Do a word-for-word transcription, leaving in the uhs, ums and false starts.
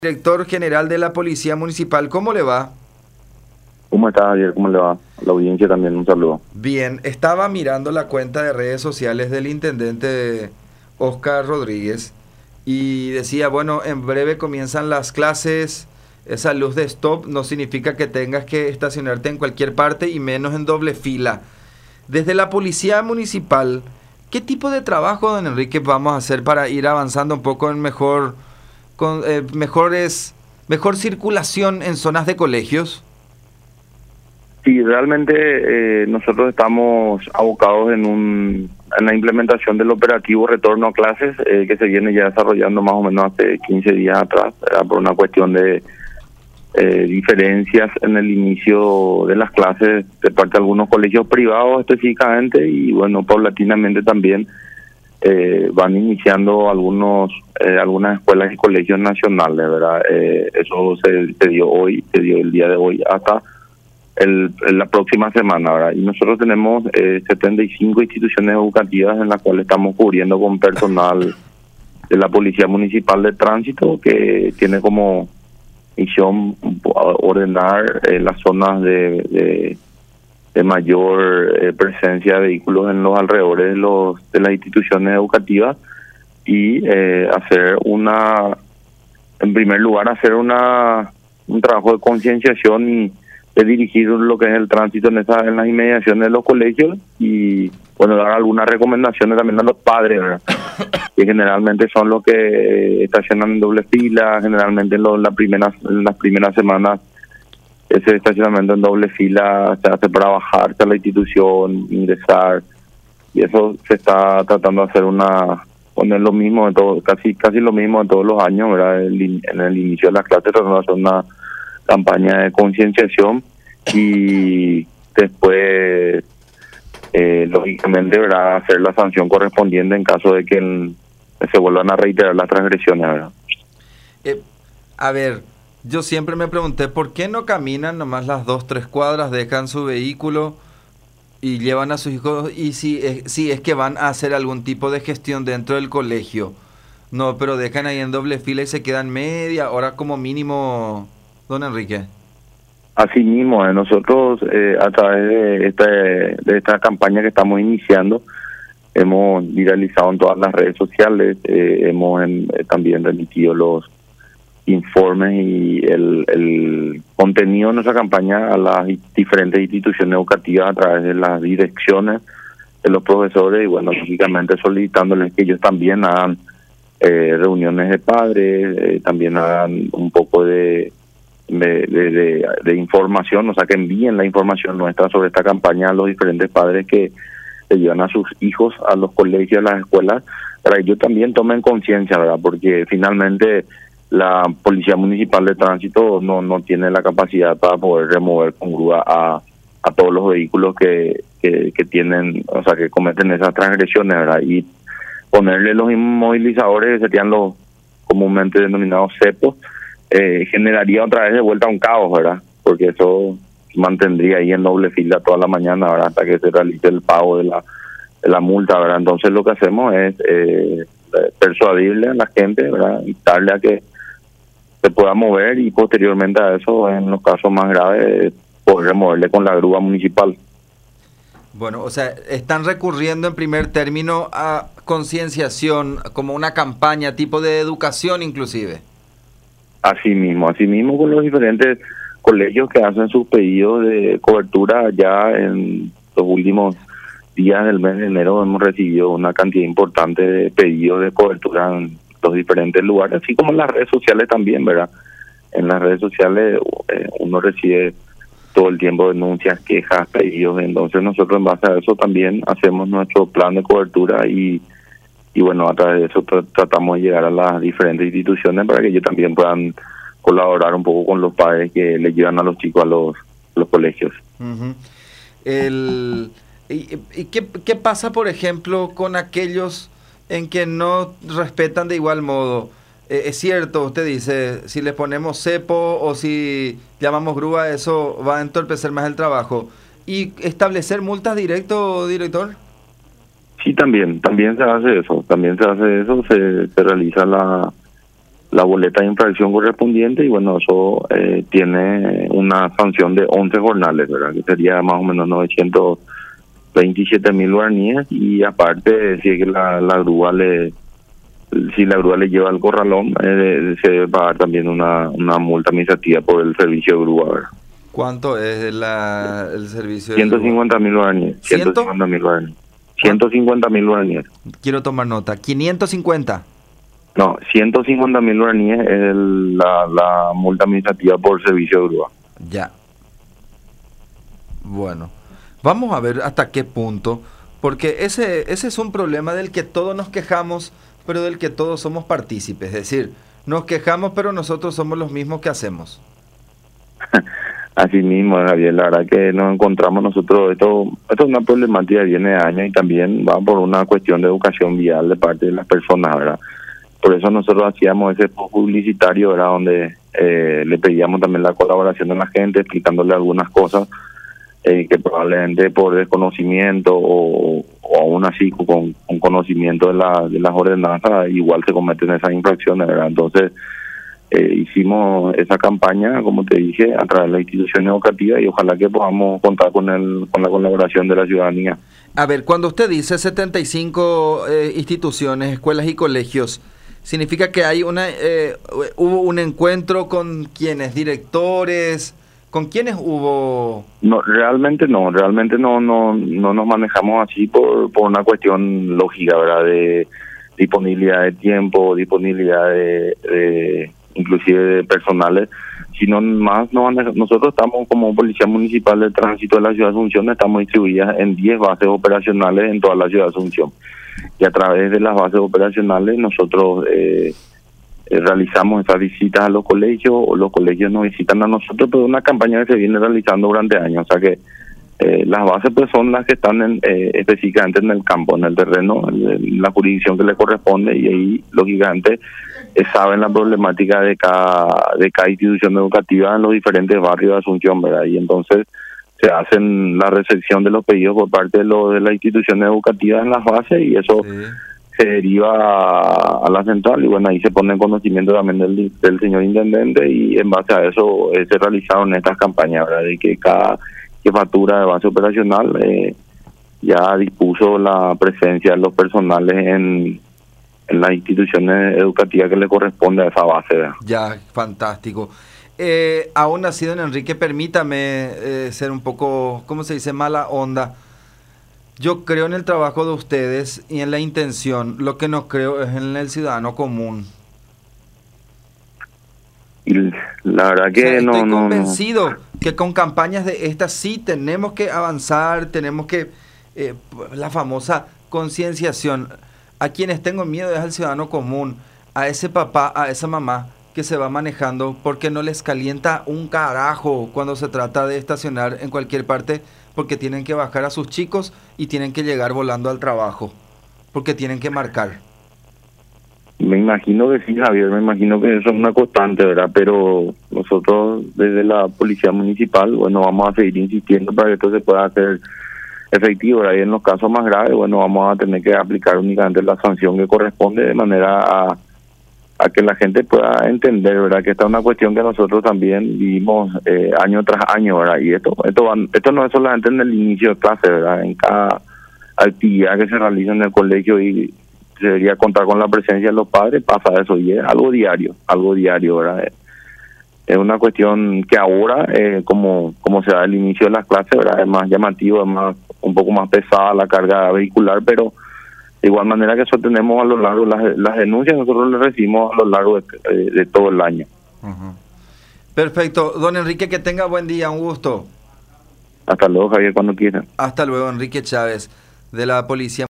Director general de la Policía Municipal, ¿cómo le va? ¿Cómo está, Javier? ¿Cómo le va? A la audiencia también un saludo. Bien, estaba mirando la cuenta de redes sociales del intendente Oscar Rodríguez y decía, bueno, en breve comienzan las clases, esa luz de stop no significa que tengas que estacionarte en cualquier parte y menos en doble fila. Desde la Policía Municipal, ¿qué tipo de trabajo, don Enrique, vamos a hacer para ir avanzando un poco en mejor, con eh, mejores, mejor circulación en zonas de colegios? Sí, realmente eh, nosotros estamos abocados en, un, en la implementación del operativo retorno a clases eh, que se viene ya desarrollando más o menos hace quince días atrás, ¿verdad? Por una cuestión de eh, diferencias en el inicio de las clases de parte de algunos colegios privados específicamente y bueno, paulatinamente también eh, van iniciando algunos eh, algunas escuelas y colegios nacionales, ¿verdad? Eh, eso se, se dio hoy, se dio el día de hoy hasta El, la próxima semana, ¿verdad? Y nosotros tenemos eh, setenta y cinco instituciones educativas en las cuales estamos cubriendo con personal de la Policía Municipal de Tránsito, que tiene como misión ordenar eh, las zonas de, de, de mayor eh, presencia de vehículos en los alrededores de, los, de las instituciones educativas y eh, hacer una, en primer lugar, hacer una un trabajo de concienciación y de dirigir lo que es el tránsito en esa, en las inmediaciones de los colegios y bueno, dar algunas recomendaciones también a los padres, ¿verdad? Que generalmente son los que estacionan en doble fila, generalmente en, lo, la primeras, en las primeras semanas ese estacionamiento en doble fila se hace para bajarse a la institución, ingresar, y eso se está tratando de hacer una, poner lo mismo de todo, casi casi lo mismo de todos los años, ¿verdad? El, en el inicio de las clases tratando de hacer una campaña de concienciación y después eh, lógicamente, ¿verdad?, hacer la sanción correspondiente en caso de que el, se vuelvan a reiterar las transgresiones, ¿verdad? Eh, a ver, yo siempre me pregunté por qué no caminan nomás las dos, tres cuadras, dejan su vehículo y llevan a sus hijos, y si es, si es que van a hacer algún tipo de gestión dentro del colegio. No, pero dejan ahí en doble fila y se quedan media hora como mínimo, don Enrique. Así mismo, eh, nosotros eh, a través de esta, de esta campaña que estamos iniciando, hemos viralizado en todas las redes sociales, eh, hemos en, eh, también remitido los informes y el, el contenido de nuestra campaña a las diferentes instituciones educativas a través de las direcciones de los profesores y bueno, lógicamente solicitándoles que ellos también hagan eh, reuniones de padres, eh, también hagan un poco de De, de, de, de información, o sea, que envíen la información nuestra sobre esta campaña a los diferentes padres que se llevan a sus hijos a los colegios, a las escuelas, para que ellos también tomen conciencia, ¿verdad? Porque finalmente la Policía Municipal de Tránsito no no tiene la capacidad para poder remover con grúa a, a todos los vehículos que, que, que tienen, o sea, que cometen esas transgresiones, ¿verdad? Y ponerle los inmovilizadores, que serían los comúnmente denominados cepos, Eh, generaría otra vez de vuelta un caos, ¿verdad? Porque eso mantendría ahí en doble fila toda la mañana, ¿verdad? Hasta que se realice el pago de la de la multa, ¿verdad? Entonces lo que hacemos es eh, persuadirle a la gente, ¿verdad? Y darle a que se pueda mover y posteriormente a eso, en los casos más graves, poder removerle con la grúa municipal. Bueno, o sea, están recurriendo en primer término a concienciación, como una campaña tipo de educación inclusive. Así mismo, así mismo con los diferentes colegios que hacen sus pedidos de cobertura. Ya en los últimos días del mes de enero hemos recibido una cantidad importante de pedidos de cobertura en los diferentes lugares, así como en las redes sociales también, ¿verdad? En las redes sociales eh, uno recibe todo el tiempo denuncias, quejas, pedidos, entonces nosotros en base a eso también hacemos nuestro plan de cobertura y y bueno, a través de eso tr tratamos de llegar a las diferentes instituciones para que ellos también puedan colaborar un poco con los padres que le llevan a los chicos a los, los colegios. Uh-huh. El, ¿Y, y qué, qué pasa, por ejemplo, con aquellos en que no respetan de igual modo? Eh, es cierto, usted dice, si le ponemos cepo o si llamamos grúa, eso va a entorpecer más el trabajo. ¿Y establecer multas directo, director? Sí, también, también se hace eso, también se hace eso, se, se realiza la la boleta de infracción correspondiente y bueno, eso eh, tiene una sanción de once jornales, ¿verdad? Que sería más o menos novecientos veintisiete mil guaraníes y aparte si es que la, la grúa le si la grúa le lleva al corralón eh, se debe pagar también una, una multa administrativa por el servicio de grúa, ¿verdad? ¿Cuánto es la, el servicio de ciento cincuenta mil guaraníes. ciento cincuenta mil guaraníes. ciento cincuenta mil guaraníes. Quiero tomar nota. quinientos cincuenta. No, ciento cincuenta mil guaraníes es el, la, la multa administrativa por servicio de grúa. Ya. Bueno, vamos a ver hasta qué punto, porque ese, ese es un problema del que todos nos quejamos, pero del que todos somos partícipes. Es decir, nos quejamos, pero nosotros somos los mismos que hacemos. Así mismo, Javier, la verdad que nos encontramos nosotros, esto, esto es una problemática que viene de años y también va por una cuestión de educación vial de parte de las personas, ¿verdad? Por eso nosotros hacíamos ese post publicitario, ¿verdad? Donde eh, le pedíamos también la colaboración de la gente, explicándole algunas cosas eh, que probablemente por desconocimiento o, o aún así con, con conocimiento de, la, de las ordenanzas igual se cometen esas infracciones, ¿verdad? Entonces eh, hicimos esa campaña, como te dije, a través de la institución educativa y ojalá que podamos contar con el con la colaboración de la ciudadanía. A ver, cuando usted dice setenta y cinco eh, instituciones, escuelas y colegios, ¿significa que hay una eh, hubo un encuentro con quienes, directores, con quienes hubo? No, realmente no, realmente no no no nos manejamos así por por una cuestión lógica, ¿verdad? De disponibilidad de tiempo, disponibilidad de, de inclusive de personales, sino más no, nosotros estamos como Policía Municipal de Tránsito de la Ciudad de Asunción, estamos distribuidas en diez bases operacionales en toda la Ciudad de Asunción. Y a través de las bases operacionales nosotros eh, eh, realizamos esas visitas a los colegios o los colegios nos visitan a nosotros, pero una campaña que se viene realizando durante años, o sea que eh, las bases pues son las que están en, eh, específicamente en el campo, en el terreno, en la jurisdicción que le corresponde y ahí lógicamente eh, saben la problemática de cada de cada institución educativa en los diferentes barrios de Asunción, ¿verdad? Y entonces se hacen la recepción de los pedidos por parte de, lo, de las instituciones educativas en las bases y eso sí se deriva a, a la central y bueno, ahí se pone en conocimiento también del, del señor intendente y en base a eso eh, se realizaron estas campañas, ¿verdad? De que cada jefatura de base operacional eh, ya dispuso la presencia de los personales en, en las instituciones educativas que le corresponde a esa base, ¿verdad? Ya, fantástico. Eh, aún así, don Enrique, permítame eh, ser un poco, ¿cómo se dice?, mala onda. Yo creo en el trabajo de ustedes y en la intención. Lo que no creo es en el ciudadano común. Y la verdad que o sea, no, estoy no, convencido no. que con campañas de estas sí tenemos que avanzar, tenemos que, eh, la famosa concienciación. A quienes tengo miedo es al ciudadano común, a ese papá, a esa mamá que se va manejando porque no les calienta un carajo cuando se trata de estacionar en cualquier parte porque tienen que bajar a sus chicos y tienen que llegar volando al trabajo porque tienen que marcar. Me imagino que sí, Javier, me imagino que eso es una constante, ¿verdad? Pero nosotros desde la Policía Municipal, bueno, vamos a seguir insistiendo para que esto se pueda hacer efectivo, ¿verdad? Y en los casos más graves, bueno, vamos a tener que aplicar únicamente la sanción que corresponde de manera a a que la gente pueda entender, ¿verdad? Que esta es una cuestión que nosotros también vivimos eh, año tras año, ¿verdad? Y esto esto van, esto no es solamente en el inicio de clase, ¿verdad? En cada actividad que se realiza en el colegio y se debería contar con la presencia de los padres, pasa eso y es algo diario, algo diario, ¿verdad? Es una cuestión que ahora, eh, como como se da el inicio de las clases, ¿verdad? Es más llamativo, es más un poco más pesada la carga vehicular, pero de igual manera que eso tenemos a lo largo, las, las denuncias nosotros las recibimos a lo largo de, de todo el año. Uh-huh. Perfecto. Don Enrique, que tenga buen día, un gusto. Hasta luego, Javier, cuando quieran. Hasta luego, Enrique Chávez, de la Policía